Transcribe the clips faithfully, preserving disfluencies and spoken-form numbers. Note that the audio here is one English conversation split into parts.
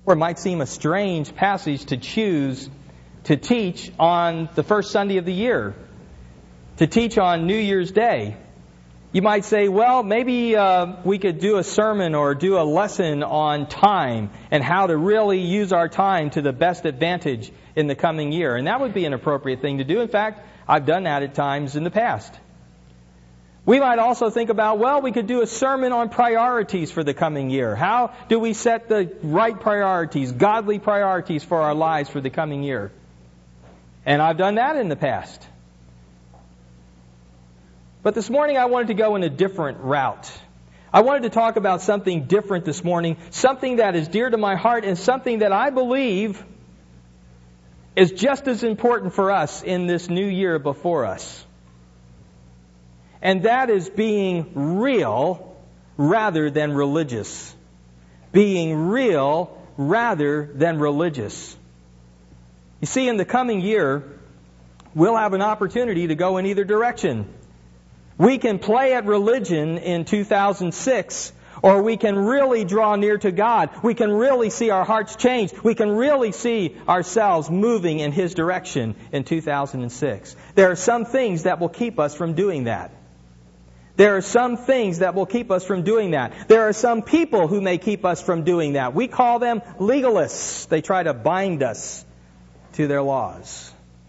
Or it might seem a strange passage to choose to teach on the first Sunday of the year, to teach on New Year's Day. You might say, well, maybe uh, we could do a sermon or do a lesson on time and how to really use our time to the best advantage in the coming year. And that would be an appropriate thing to do. In fact, I've done that at times in the past. We might also think about, well, we could do a sermon on priorities for the coming year. How do we set the right priorities, godly priorities for our lives for the coming year? And I've done that in the past. But this morning I wanted to go in a different route. I wanted to talk about something different this morning, something that is dear to my heart and something that I believe is just as important for us in this new year before us. And that is being real rather than religious. Being real rather than religious. You see, in the coming year, we'll have an opportunity to go in either direction. We can play at religion in two thousand six, or we can really draw near to God. We can really see our hearts change. We can really see ourselves moving in His direction in two thousand six. There are some things that will keep us from doing that. There are some things that will keep us from doing that. There are some people who may keep us from doing that. We call them legalists. They try to bind us to their laws.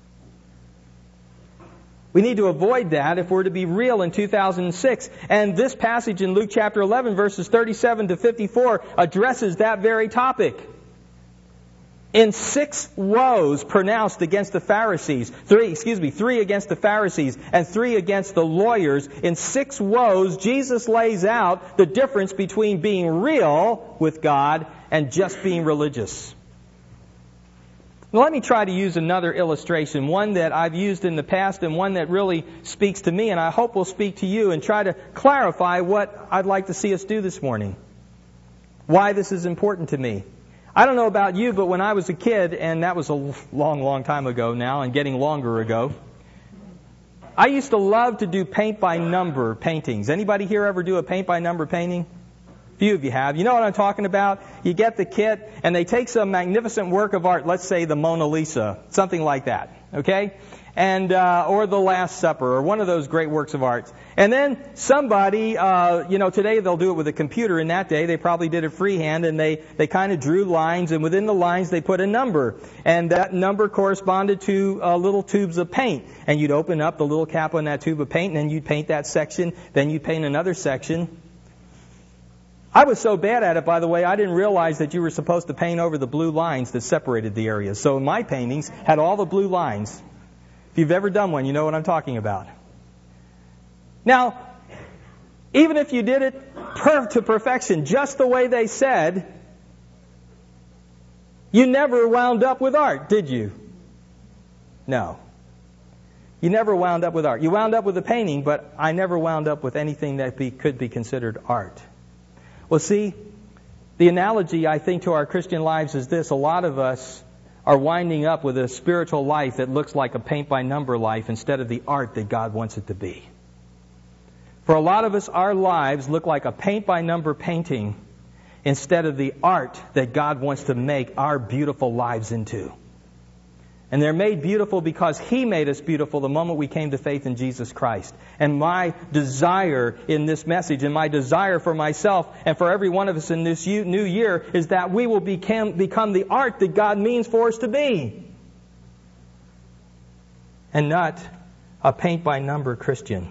We need to avoid that if we're to be real in two thousand six. And this passage in Luke chapter eleven, verses thirty-seven to fifty-four, addresses that very topic. In six woes pronounced against the Pharisees, three, excuse me, three against the Pharisees and three against the lawyers, in six woes, Jesus lays out the difference between being real with God and just being religious. Now, let me try to use another illustration, one that I've used in the past and one that really speaks to me and I hope will speak to you, and try to clarify what I'd like to see us do this morning. Why this is important to me. I don't know about you, but when I was a kid, and that was a long, long time ago now and getting longer ago, I used to love to do paint-by-number paintings. Anybody here ever do a paint-by-number painting? A few of you have. You know what I'm talking about? You get the kit, and they take some magnificent work of art, let's say the Mona Lisa, something like that, okay? And uh, or the Last Supper, or one of those great works of art. And then somebody, uh, you know, today they'll do it with a computer. In that day, they probably did it freehand, and they, they kind of drew lines, and within the lines they put a number. And that number corresponded to uh, little tubes of paint. And you'd open up the little cap on that tube of paint, and then you'd paint that section, then you'd paint another section. I was so bad at it, by the way, I didn't realize that you were supposed to paint over the blue lines that separated the areas. So my paintings had all the blue lines. If you've ever done one, you know what I'm talking about. Now, even if you did it per- to perfection, just the way they said, you never wound up with art, did you? No. You never wound up with art. You wound up with a painting, but I never wound up with anything that be, could be considered art. Well, see, the analogy, I think, to our Christian lives is this. A lot of us are winding up with a spiritual life that looks like a paint-by-number life instead of the art that God wants it to be. For a lot of us, our lives look like a paint-by-number painting instead of the art that God wants to make our beautiful lives into. And they're made beautiful because He made us beautiful the moment we came to faith in Jesus Christ. And my desire in this message, and my desire for myself and for every one of us in this new year, is that we will become, become the art that God means for us to be. And not a paint-by-number Christian.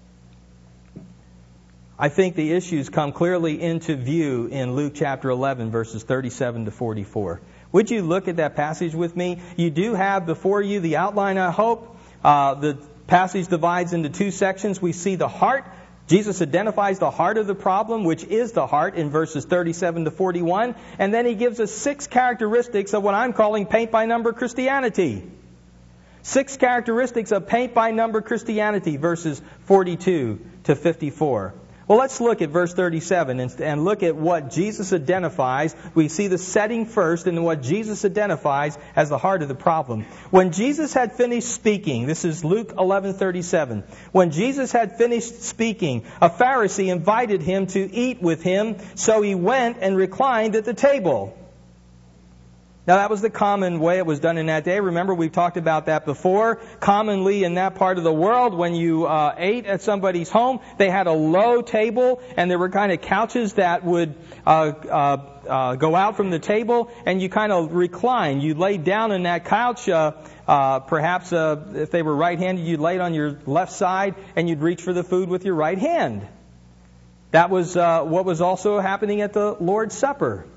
I think the issues come clearly into view in Luke chapter eleven, verses thirty-seven to forty-four. Would you look at that passage with me? You do have before you the outline, I hope. Uh, the passage divides into two sections. We see the heart. Jesus identifies the heart of the problem, which is the heart, in verses thirty-seven to forty-one. And then He gives us six characteristics of what I'm calling paint-by-number Christianity. Six characteristics of paint-by-number Christianity, verses forty-two to fifty-four. Well, let's look at verse thirty-seven and, and look at what Jesus identifies. We see the setting first and what Jesus identifies as the heart of the problem. When Jesus had finished speaking, this is Luke eleven thirty-seven. When Jesus had finished speaking, a Pharisee invited Him to eat with him, so He went and reclined at the table. Now, that was the common way it was done in that day. Remember, we've talked about that before. Commonly in that part of the world, when you uh, ate at somebody's home, they had a low table, and there were kind of couches that would uh, uh, uh, go out from the table, and you kind of recline. You lay down in that couch. Uh, uh, perhaps uh, if they were right-handed, you'd lay it on your left side, and you'd reach for the food with your right hand. That was uh, what was also happening at the Lord's Supper.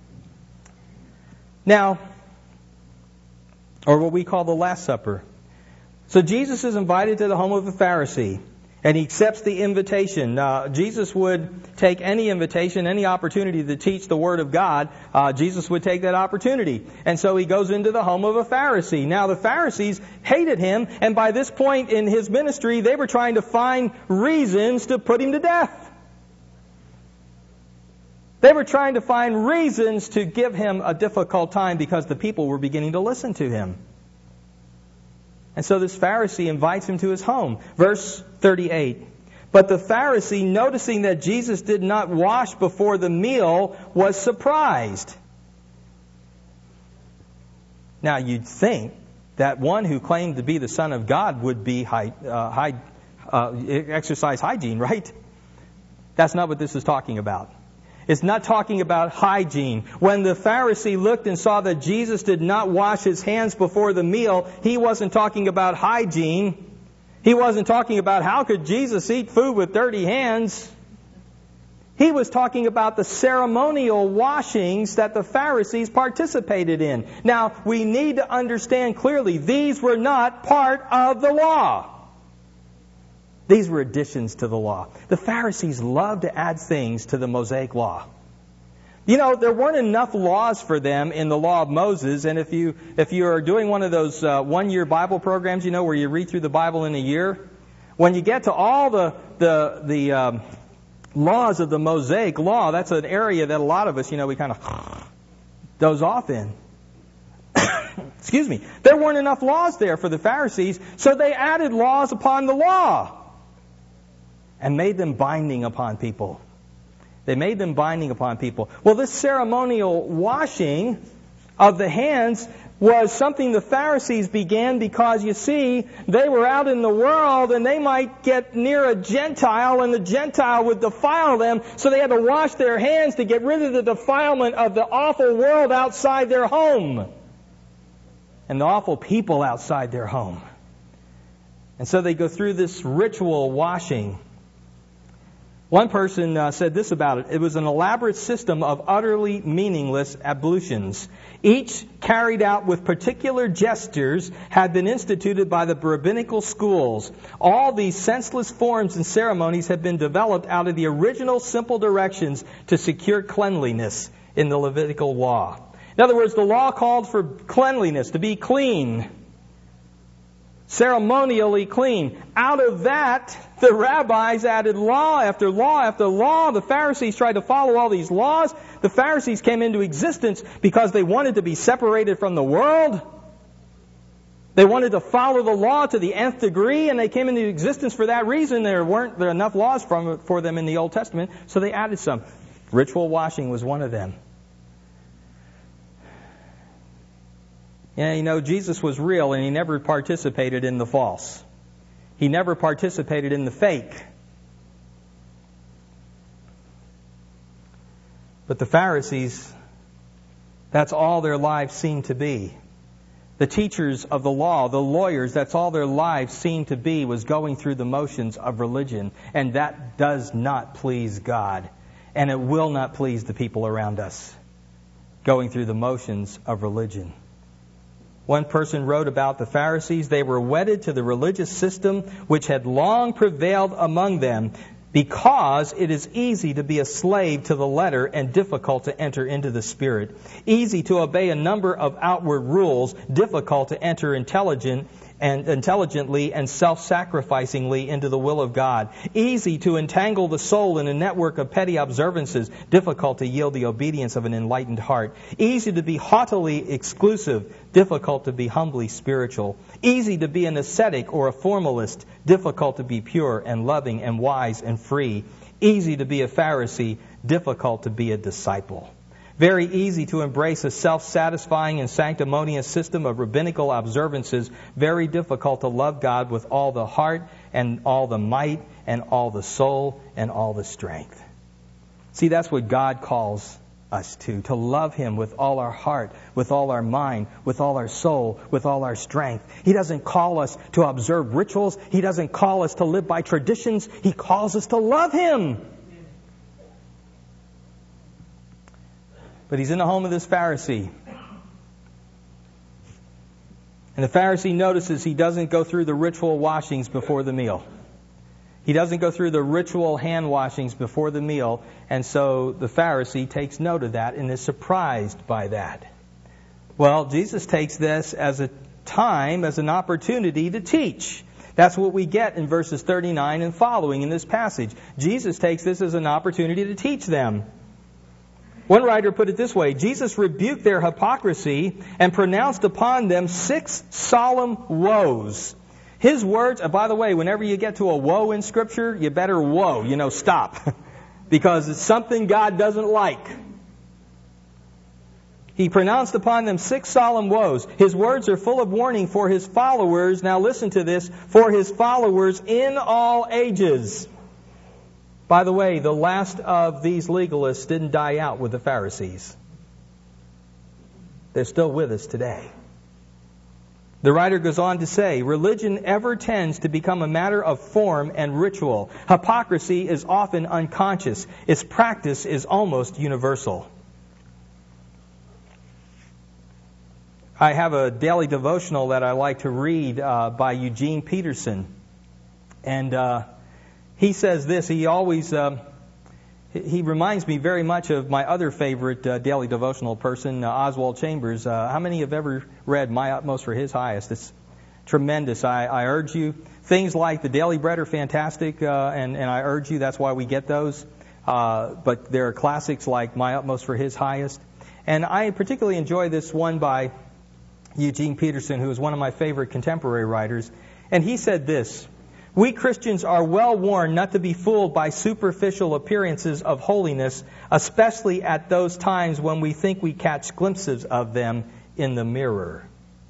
Now, or what we call the Last Supper. So Jesus is invited to the home of a Pharisee, and he accepts the invitation. Uh, Jesus would take any invitation, any opportunity to teach the Word of God. Uh, Jesus would take that opportunity. And so he goes into the home of a Pharisee. Now, the Pharisees hated him, and by this point in his ministry, they were trying to find reasons to put him to death. They were trying to find reasons to give him a difficult time because the people were beginning to listen to him. And so this Pharisee invites him to his home. Verse thirty-eight. But the Pharisee, noticing that Jesus did not wash before the meal, was surprised. Now you'd think that one who claimed to be the Son of God would be high, uh, high, uh, exercise hygiene, right? That's not what this is talking about. It's not talking about hygiene. When the Pharisee looked and saw that Jesus did not wash his hands before the meal, he wasn't talking about hygiene. He wasn't talking about how could Jesus eat food with dirty hands. He was talking about the ceremonial washings that the Pharisees participated in. Now, we need to understand clearly, these were not part of the law. These were additions to the law. The Pharisees loved to add things to the Mosaic law. You know, there weren't enough laws for them in the law of Moses, and if you if you are doing one of those uh, one-year Bible programs, you know, where you read through the Bible in a year, when you get to all the the the um, laws of the Mosaic law, that's an area that a lot of us, you know, we kind of doze off in. Excuse me. There weren't enough laws there for the Pharisees, so they added laws upon the law and made them binding upon people. They made them binding upon people. Well, this ceremonial washing of the hands was something the Pharisees began because, you see, they were out in the world and they might get near a Gentile and the Gentile would defile them, so they had to wash their hands to get rid of the defilement of the awful world outside their home and the awful people outside their home. And so they go through this ritual washing. One person uh, said this about it. It was an elaborate system of utterly meaningless ablutions. Each carried out with particular gestures had been instituted by the rabbinical schools. All these senseless forms and ceremonies had been developed out of the original simple directions to secure cleanliness in the Levitical law. In other words, the law called for cleanliness, to be clean. Ceremonially clean. Out of that, the rabbis added law after law after law. The Pharisees tried to follow all these laws. The Pharisees came into existence because they wanted to be separated from the world. They wanted to follow the law to the nth degree, and they came into existence for that reason. There weren't there enough laws from, for them in the Old Testament, so they added some. Ritual washing was one of them. Yeah, you know, Jesus was real and he never participated in the false. He never participated in the fake. But the Pharisees, that's all their lives seemed to be. The teachers of the law, the lawyers, that's all their lives seemed to be, was going through the motions of religion. And that does not please God. And it will not please the people around us, going through the motions of religion. One person wrote about the Pharisees, they were wedded to the religious system which had long prevailed among them, because it is easy to be a slave to the letter and difficult to enter into the Spirit. Easy to obey a number of outward rules, difficult to enter intelligent and intelligently and self-sacrificingly into the will of God. Easy to entangle the soul in a network of petty observances, difficult to yield the obedience of an enlightened heart. Easy to be haughtily exclusive, difficult to be humbly spiritual. Easy to be an ascetic or a formalist, difficult to be pure and loving and wise and free. Easy to be a Pharisee, difficult to be a disciple. very easy to embrace a self-satisfying and sanctimonious system of rabbinical observances, very difficult to love God with all the heart and all the might and all the soul and all the strength. See, that's what God calls us to, to love Him with all our heart, with all our mind, with all our soul, with all our strength. He doesn't call us to observe rituals. He doesn't call us to live by traditions. He calls us to love Him. But he's in the home of this Pharisee. And the Pharisee notices he doesn't go through the ritual washings before the meal. He doesn't go through the ritual hand washings before the meal, and so the Pharisee takes note of that and is surprised by that. Well, Jesus takes this as a time, as an opportunity to teach. That's what we get in verses thirty-nine and following in this passage. Jesus takes this as an opportunity to teach them. One writer put it this way: Jesus rebuked their hypocrisy and pronounced upon them six solemn woes. His words, and by the way, whenever you get to a woe in Scripture, you better woe, you know, stop. Because it's something God doesn't like. He pronounced upon them six solemn woes. His words are full of warning for His followers. Now listen to this: for His followers in all ages. By the way, the last of these legalists didn't die out with the Pharisees. They're still with us today. The writer goes on to say, religion ever tends to become a matter of form and ritual. Hypocrisy is often unconscious. Its practice is almost universal. I have a daily devotional that I like to read uh, by Eugene Peterson. And uh, he says this, he always... Uh, He reminds me very much of my other favorite uh, daily devotional person, uh, Oswald Chambers. Uh, how many have ever read My Utmost for His Highest? It's tremendous. I, I urge you. Things like the Daily Bread are fantastic, uh, and, and I urge you. That's why we get those. Uh, but there are classics like My Utmost for His Highest. And I particularly enjoy this one by Eugene Peterson, who is one of my favorite contemporary writers. And he said this: we Christians are well warned not to be fooled by superficial appearances of holiness, especially at those times when we think we catch glimpses of them in the mirror.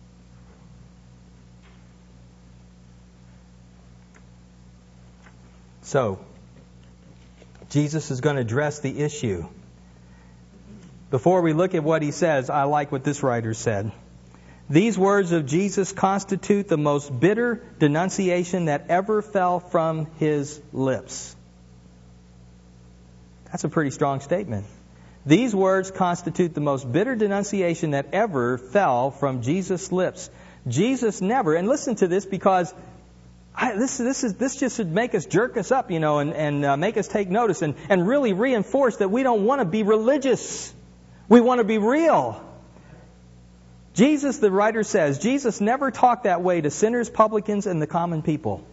So, Jesus is going to address the issue. Before we look at what he says, I like what this writer said. These words of Jesus constitute the most bitter denunciation that ever fell from His lips. That's a pretty strong statement. These words constitute the most bitter denunciation that ever fell from Jesus' lips. Jesus never, and listen to this because I, this, this, is, this just should make us jerk us up, you know, and, and uh, make us take notice and, and really reinforce that we don't want to be religious. We want to be real. Jesus, the writer says, Jesus never talked that way to sinners, publicans, and the common people.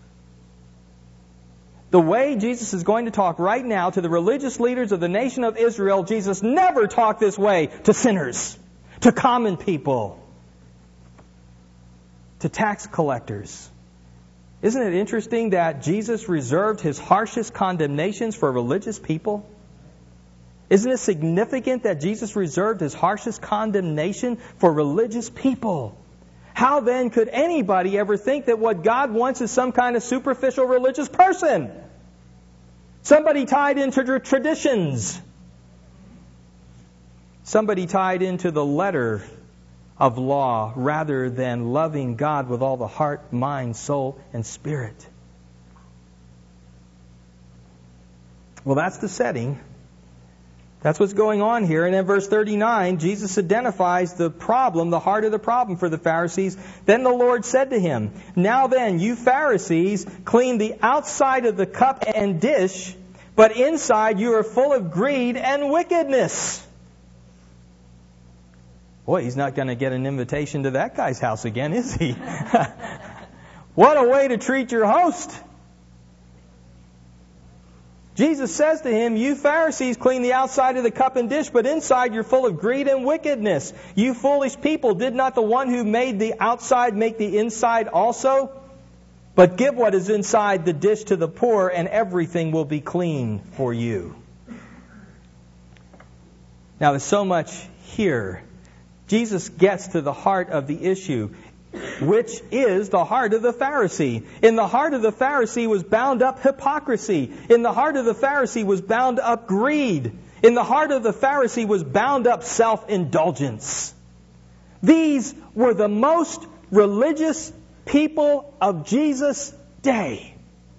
The way Jesus is going to talk right now to the religious leaders of the nation of Israel, Jesus never talked this way to sinners, to common people, to tax collectors. Isn't it interesting that Jesus reserved His harshest condemnations for religious people? Isn't it significant that Jesus reserved His harshest condemnation for religious people? How then could anybody ever think that what God wants is some kind of superficial religious person? Somebody tied into traditions. Somebody tied into the letter of law rather than loving God with all the heart, mind, soul, and spirit. Well, that's the setting. That's what's going on here. And in verse thirty-nine, Jesus identifies the problem, the heart of the problem for the Pharisees. Then the Lord said to him, now then, you Pharisees clean the outside of the cup and dish, but inside you are full of greed and wickedness. Boy, he's not going to get an invitation to that guy's house again, is he? What a way to treat your host. Jesus says to him, you Pharisees clean the outside of the cup and dish, but inside you're full of greed and wickedness. You foolish people, did not the one who made the outside make the inside also? But give what is inside the dish to the poor, and everything will be clean for you. Now, there's so much here. Jesus gets to the heart of the issue, which is the heart of the Pharisee. In the heart of the Pharisee was bound up hypocrisy. In the heart of the Pharisee was bound up greed. In the heart of the Pharisee was bound up self-indulgence. These were the most religious people of Jesus' day.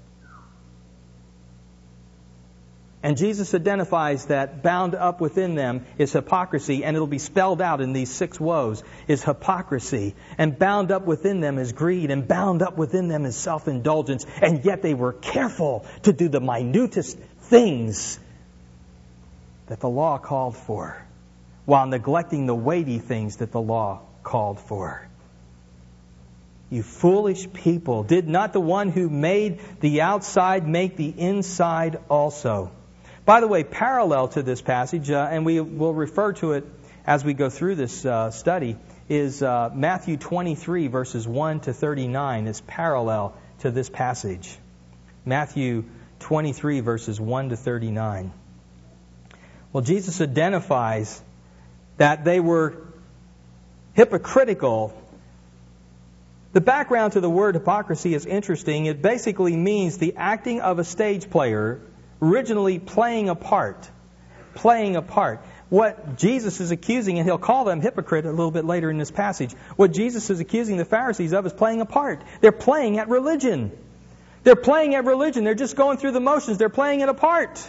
And Jesus identifies that bound up within them is hypocrisy, and it'll be spelled out in these six woes, is hypocrisy. And bound up within them is greed, and bound up within them is self-indulgence. And yet they were careful to do the minutest things that the law called for, while neglecting the weighty things that the law called for. You foolish people, did not the one who made the outside make the inside also? By the way, parallel to this passage, uh, and we will refer to it as we go through this uh, study, is uh, Matthew twenty-three, verses one to thirty-nine, is parallel to this passage. Matthew twenty-three, verses one to thirty-nine. Well, Jesus identifies that they were hypocritical. The background to the word hypocrisy is interesting. It basically means the acting of a stage player, originally playing a part. Playing a part. What Jesus is accusing, and he'll call them hypocrite a little bit later in this passage, what Jesus is accusing the Pharisees of is playing a part. They're playing at religion. They're playing at religion. They're just going through the motions. They're playing it a part.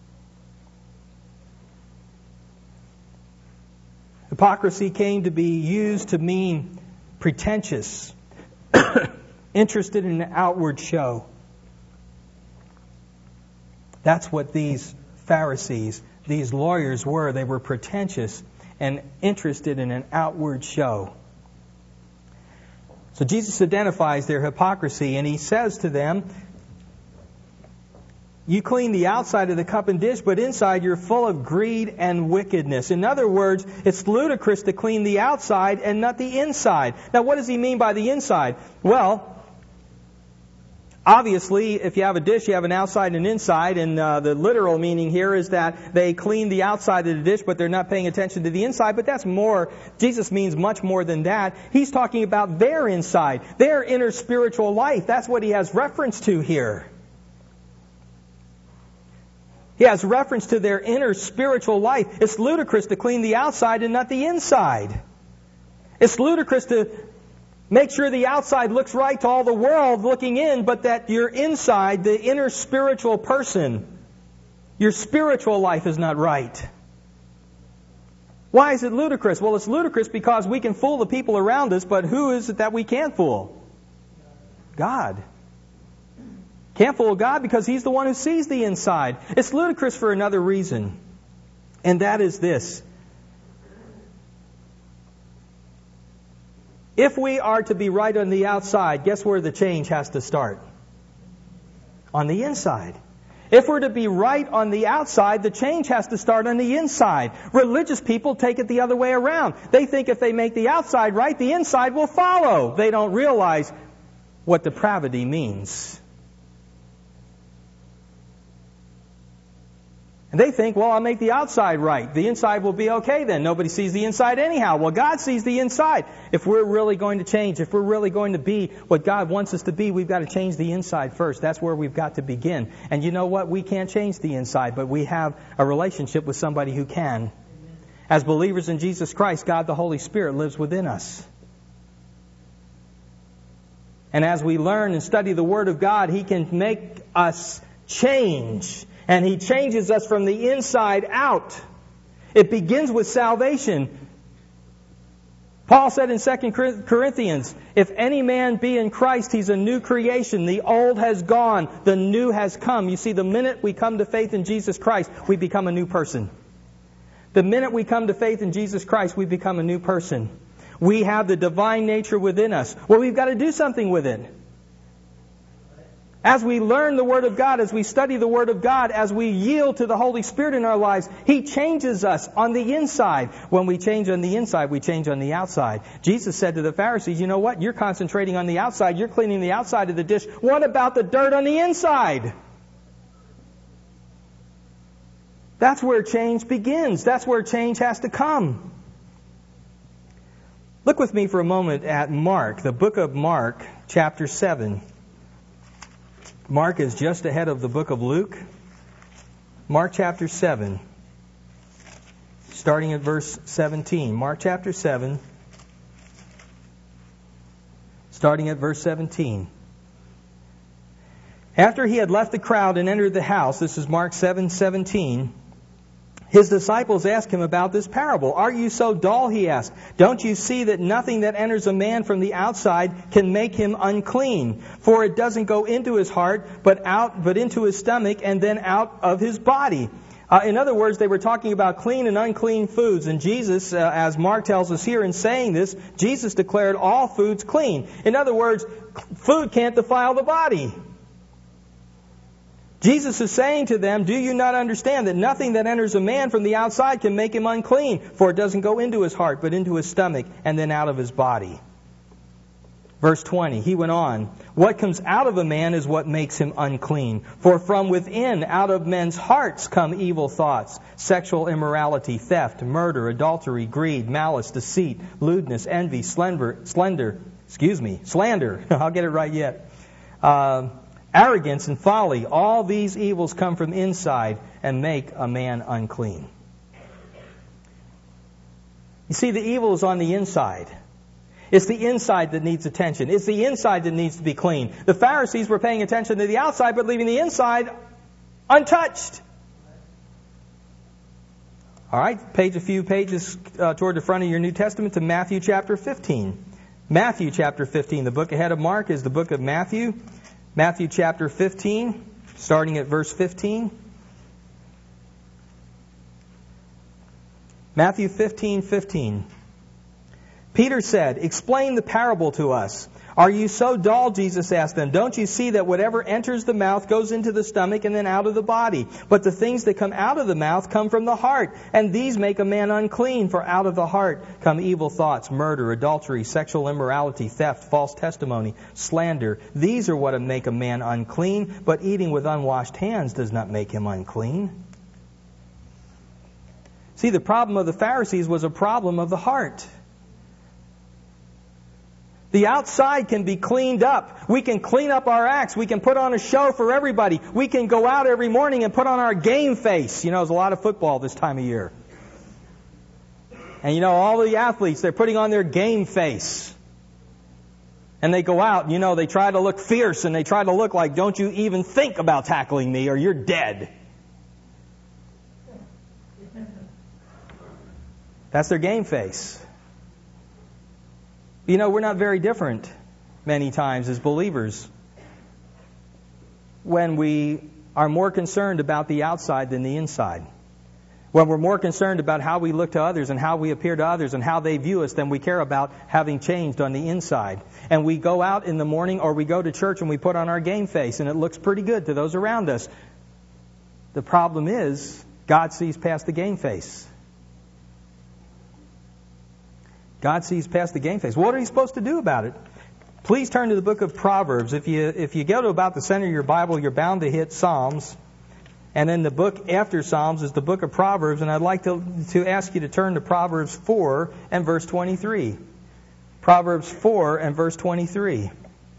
Hypocrisy came to be used to mean pretentious, interested in an outward show. That's what these Pharisees, these lawyers were. They were pretentious and interested in an outward show. So Jesus identifies their hypocrisy, and he says to them, you clean the outside of the cup and dish, but inside you're full of greed and wickedness. In other words, it's ludicrous to clean the outside and not the inside. Now, what does he mean by the inside? Well, obviously, if you have a dish, you have an outside and an inside, and uh, the literal meaning here is that they clean the outside of the dish, but they're not paying attention to the inside. But that's more, Jesus means much more than that. He's talking about their inside, their inner spiritual life. That's what he has reference to here. He has reference to their inner spiritual life. It's ludicrous to clean the outside and not the inside. It's ludicrous to make sure the outside looks right to all the world looking in, but that your inside, the inner spiritual person, your spiritual life is not right. Why is it ludicrous? Well, it's ludicrous because we can fool the people around us, but who is it that we can't fool? God. Can't fool God because He's the one who sees the inside. It's ludicrous for another reason, and that is this. If we are to be right on the outside, guess where the change has to start? On the inside. If we're to be right on the outside, the change has to start on the inside. Religious people take it the other way around. They think if they make the outside right, the inside will follow. They don't realize what depravity means. And they think, well, I'll make the outside right. The inside will be okay then. Nobody sees the inside anyhow. Well, God sees the inside. If we're really going to change, if we're really going to be what God wants us to be, we've got to change the inside first. That's where we've got to begin. And you know what? We can't change the inside, but we have a relationship with somebody who can. As believers in Jesus Christ, God the Holy Spirit lives within us. And as we learn and study the Word of God, He can make us change. And He changes us from the inside out. It begins with salvation. Paul said in Second Corinthians, if any man be in Christ, he's a new creation. The old has gone, the new has come. You see, the minute we come to faith in Jesus Christ, we become a new person. The minute we come to faith in Jesus Christ, we become a new person. We have the divine nature within us. Well, we've got to do something with it. As we learn the Word of God, as we study the Word of God, as we yield to the Holy Spirit in our lives, He changes us on the inside. When we change on the inside, we change on the outside. Jesus said to the Pharisees, you know what? You're concentrating on the outside. You're cleaning the outside of the dish. What about the dirt on the inside? That's where change begins. That's where change has to come. Look with me for a moment at Mark, the book of Mark, chapter seven. Mark is just ahead of the book of Luke. Mark chapter seven, starting at verse seventeen. Mark chapter seven, starting at verse seventeen. After he had left the crowd and entered the house, this is Mark seven seventeen, his disciples asked him about this parable. Are you so dull, he asked. Don't you see that nothing that enters a man from the outside can make him unclean? For it doesn't go into his heart, but out, but into his stomach, and then out of his body. Uh, in other words, they were talking about clean and unclean foods. And Jesus, uh, as Mark tells us here in saying this, Jesus declared all foods clean. In other words, food can't defile the body. Jesus is saying to them, do you not understand that nothing that enters a man from the outside can make him unclean? For it doesn't go into his heart, but into his stomach, and then out of his body. Verse twenty, he went on, what comes out of a man is what makes him unclean. For from within, out of men's hearts come evil thoughts, sexual immorality, theft, murder, adultery, greed, malice, deceit, lewdness, envy, slender, slender, excuse me, slander. I'll get it right yet. Uh, Arrogance and folly, all these evils come from inside and make a man unclean. You see, the evil is on the inside. It's the inside that needs attention. It's the inside that needs to be clean. The Pharisees were paying attention to the outside, but leaving the inside untouched. All right, page a few pages uh, toward the front of your New Testament to Matthew chapter fifteen. Matthew chapter fifteen. The book ahead of Mark is the book of Matthew. Matthew chapter fifteen, starting at verse fifteen. Matthew fifteen fifteen. Peter said, explain the parable to us. Are you so dull, Jesus asked them. Don't you see that whatever enters the mouth goes into the stomach and then out of the body? But the things that come out of the mouth come from the heart, and these make a man unclean. For out of the heart come evil thoughts, murder, adultery, sexual immorality, theft, false testimony, slander. These are what make a man unclean, but eating with unwashed hands does not make him unclean. See, the problem of the Pharisees was a problem of the heart. The outside can be cleaned up. We can clean up our acts. We can put on a show for everybody. We can go out every morning and put on our game face. You know, there's a lot of football this time of year. And you know, all the athletes, they're putting on their game face. And they go out, and you know, they try to look fierce and they try to look like, don't you even think about tackling me or you're dead. That's their game face. You know, we're not very different many times as believers when we are more concerned about the outside than the inside. When we're more concerned about how we look to others and how we appear to others and how they view us than we care about having changed on the inside. And we go out in the morning or we go to church and we put on our game face and it looks pretty good to those around us. The problem is, God sees past the game face. God sees past the game face. What are you supposed to do about it? Please turn to the book of Proverbs. If you if you go to about the center of your Bible, you're bound to hit Psalms. And then the book after Psalms is the book of Proverbs. And I'd like to, to ask you to turn to Proverbs four and verse twenty-three. Proverbs four and verse twenty-three.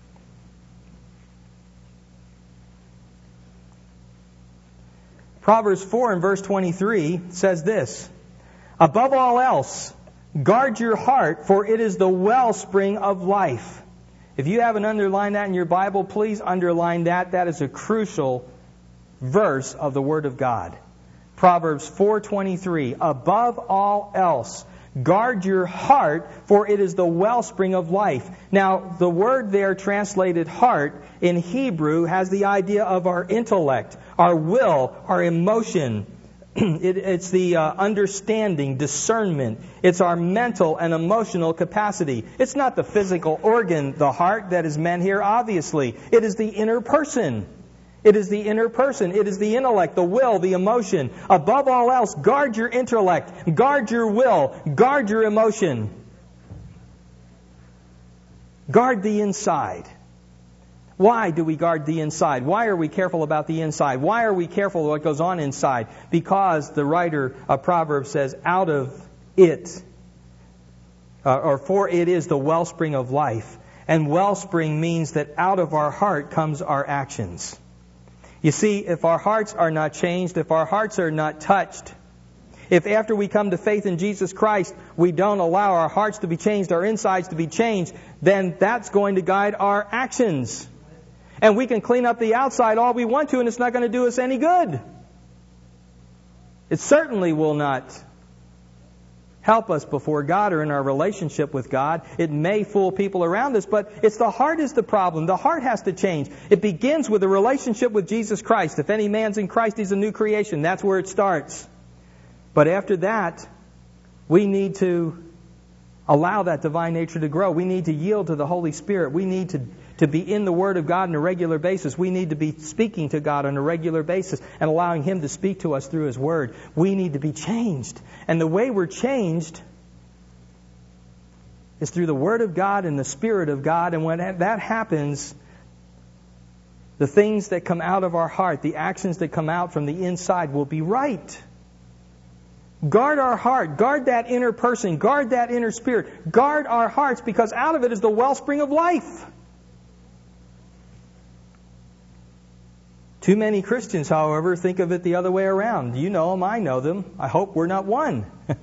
Proverbs four and verse twenty-three says this, above all else, guard your heart, for it is the wellspring of life. If you haven't underlined that in your Bible, please underline that. That is a crucial verse of the Word of God. Proverbs four twenty-three, above all else, guard your heart, for it is the wellspring of life. Now, the word there translated heart in Hebrew has the idea of our intellect, our will, our emotion. It, it's the uh, understanding, discernment. It's our mental and emotional capacity. It's not the physical organ, the heart, that is meant here, obviously. It is the inner person. It is the inner person. It is the intellect, the will, the emotion. Above all else, guard your intellect, guard your will, guard your emotion. Guard the inside. Why do we guard the inside? Why are we careful about the inside? Why are we careful what goes on inside? Because the writer of Proverbs says, out of it, uh, or for it is the wellspring of life. And wellspring means that out of our heart comes our actions. You see, if our hearts are not changed, if our hearts are not touched, if after we come to faith in Jesus Christ, we don't allow our hearts to be changed, our insides to be changed, then that's going to guide our actions. And we can clean up the outside all we want to, and it's not going to do us any good. It certainly will not help us before God or in our relationship with God. It may fool people around us, but it's the heart is the problem. The heart has to change. It begins with a relationship with Jesus Christ. If any man's in Christ, he's a new creation. That's where it starts. But after that, we need to allow that divine nature to grow. We need to yield to the Holy Spirit. We need to, to be in the Word of God on a regular basis. We need to be speaking to God on a regular basis and allowing Him to speak to us through His Word. We need to be changed. And the way we're changed is through the Word of God and the Spirit of God. And when that happens, the things that come out of our heart, the actions that come out from the inside will be right. Guard our heart. Guard that inner person. Guard that inner spirit. Guard our hearts, because out of it is the wellspring of life. Too many Christians, however, think of it the other way around. You know them, I know them. I hope we're not one.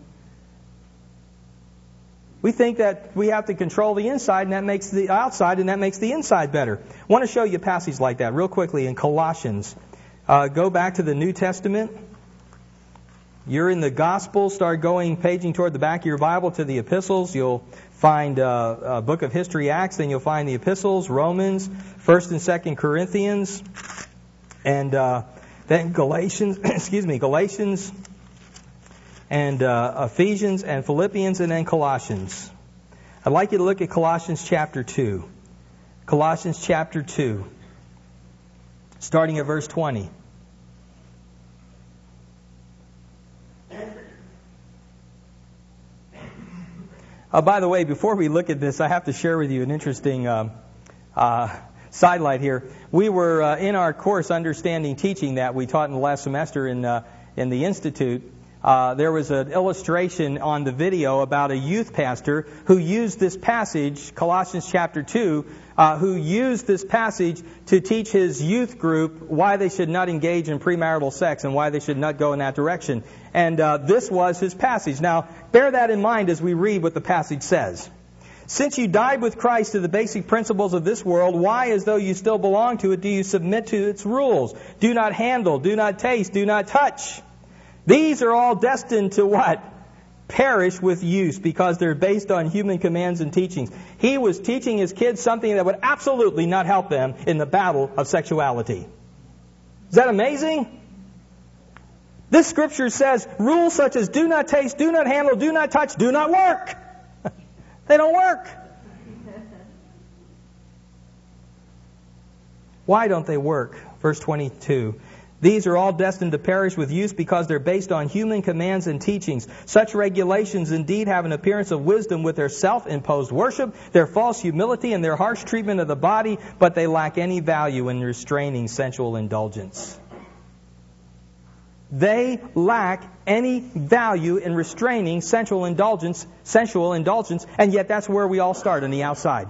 We think that we have to control the inside and that makes the outside and that makes the inside better. I want to show you a passage like that real quickly in Colossians. Uh, go back to the New Testament. You're in the Gospels, start going, paging toward the back of your Bible to the epistles. You'll find uh, a book of history, Acts, then you'll find the epistles, Romans, First and Second Corinthians, and uh, then Galatians, excuse me, Galatians, and uh, Ephesians, and Philippians, and then Colossians. I'd like you to look at Colossians chapter two. Colossians chapter two, starting at verse twenty. Uh, by the way, before we look at this, I have to share with you an interesting uh, uh, sidelight here. We were uh, in our course, Understanding Teaching, that we taught in the last semester in uh, in the Institute. Uh, there was an illustration on the video about a youth pastor who used this passage, Colossians chapter two, uh, who used this passage to teach his youth group why they should not engage in premarital sex and why they should not go in that direction. And uh, this was his passage. Now, bear that in mind as we read what the passage says. Since you died with Christ to the basic principles of this world, why, as though you still belong to it, do you submit to its rules? Do not handle, do not taste, do not touch. These are all destined to what? Perish with use, because they're based on human commands and teachings. He was teaching his kids something that would absolutely not help them in the battle of sexuality. Is that amazing? This scripture says rules such as do not taste, do not handle, do not touch, do not work. They don't work. Why don't they work? Verse twenty-two. These are all destined to perish with use because they're based on human commands and teachings. Such regulations indeed have an appearance of wisdom with their self-imposed worship, their false humility, and their harsh treatment of the body, but they lack any value in restraining sensual indulgence. They lack any value in restraining sensual indulgence, sensual indulgence, and yet that's where we all start, on the outside.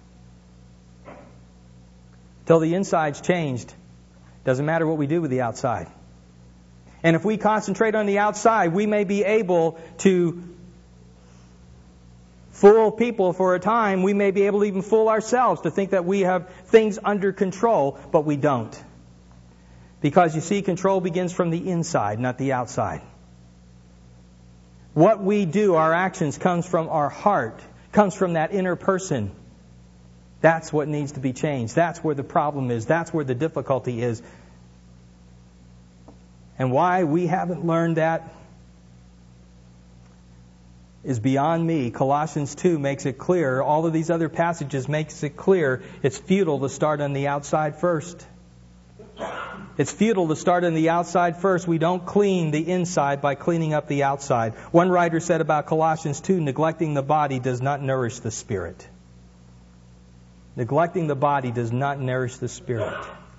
Till the inside's changed, doesn't matter what we do with the outside. And if we concentrate on the outside, we may be able to fool people for a time. We may be able to even fool ourselves to think that we have things under control, but we don't. Because you see, control begins from the inside, not the outside. What we do, our actions, comes from our heart, comes from that inner person. That's what needs to be changed. That's where the problem is. That's where the difficulty is. And why we haven't learned that is beyond me. Colossians two makes it clear. All of these other passages makes it clear. It's futile to start on the outside first. It's futile to start on the outside first. We don't clean the inside by cleaning up the outside. One writer said about Colossians two, neglecting the body does not nourish the spirit. Neglecting the body does not nourish the spirit.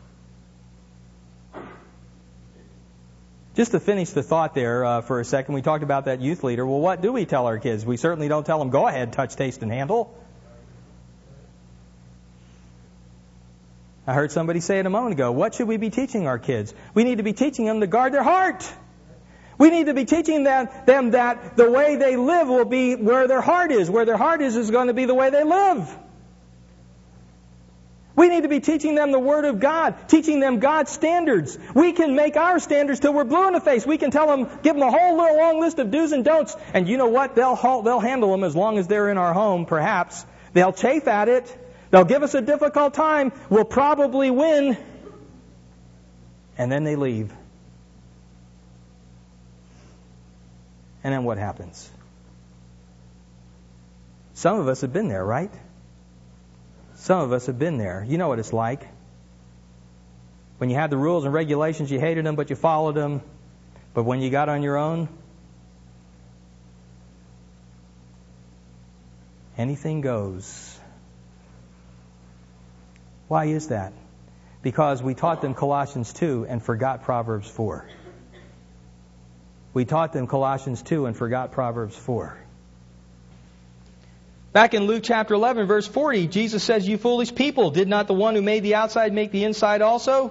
Just to finish the thought there uh, for a second, we talked about that youth leader. Well, what do we tell our kids? We certainly don't tell them, go ahead, touch, taste, and handle. I heard somebody say it a moment ago. What should we be teaching our kids? We need to be teaching them to guard their heart. We need to be teaching them, them that the way they live will be where their heart is. Where their heart is is going to be the way they live. We need to be teaching them the Word of God, teaching them God's standards. We can make our standards till we're blue in the face. We can tell them, give them a whole little long list of do's and don'ts, and you know what? They'll they'll handle them as long as they're in our home, perhaps. They'll chafe at it. They'll give us a difficult time. We'll probably win. And then they leave. And then what happens? Some of us have been there, right? Some of us have been there. You know what it's like. When you had the rules and regulations, you hated them, but you followed them. But when you got on your own, anything goes. Why is that? Because we taught them Colossians two and forgot Proverbs four. We taught them Colossians two and forgot Proverbs four. Back in Luke chapter eleven, verse forty, Jesus says, "You foolish people, did not the one who made the outside make the inside also?"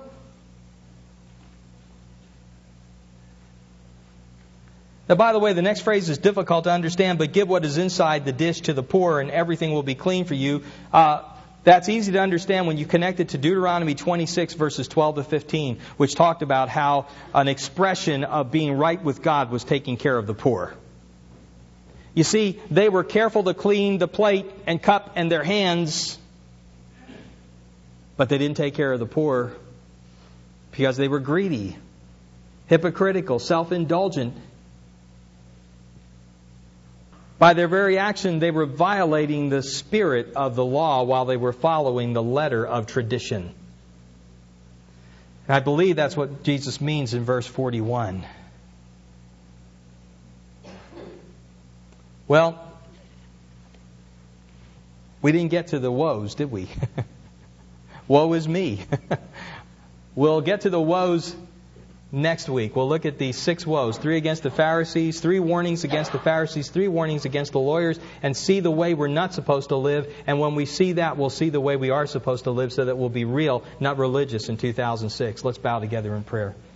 Now, by the way, the next phrase is difficult to understand, but give what is inside the dish to the poor and everything will be clean for you. Uh, that's easy to understand when you connect it to Deuteronomy twenty-six, verses twelve to fifteen, which talked about how an expression of being right with God was taking care of the poor. You see, they were careful to clean the plate and cup and their hands, but they didn't take care of the poor because they were greedy, hypocritical, self-indulgent. By their very action, they were violating the spirit of the law while they were following the letter of tradition. And I believe that's what Jesus means in verse forty-one. Well, we didn't get to the woes, did we? Woe is me. We'll get to the woes next week. We'll look at these six woes. Three against the Pharisees, three warnings against the Pharisees, three warnings against the lawyers, and see the way we're not supposed to live. And when we see that, we'll see the way we are supposed to live so that we'll be real, not religious in two thousand six. Let's bow together in prayer.